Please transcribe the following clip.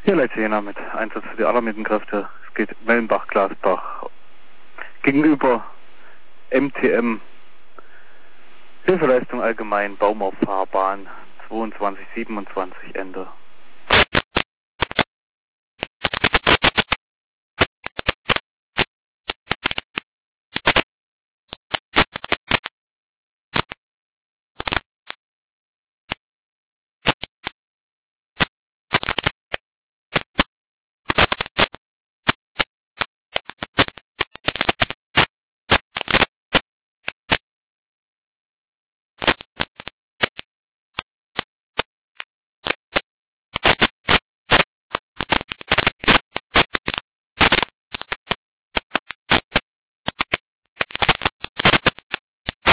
Hier Leitz Jena mit Einsatz für die alarmierten Kräfte. Es geht Mellenbach-Glasbach gegenüber MTM. Hilfeleistung allgemein, Baum auf Fahrbahn 2227 Ende.